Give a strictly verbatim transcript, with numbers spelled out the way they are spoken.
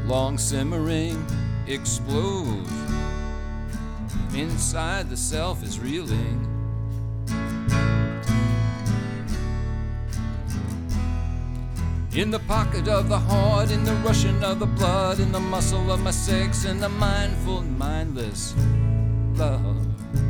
long simmering explodes. Inside the self is reeling. In the pocket of the heart, in the rushing of the blood, in the muscle of my sex, in the mindful, mindless love.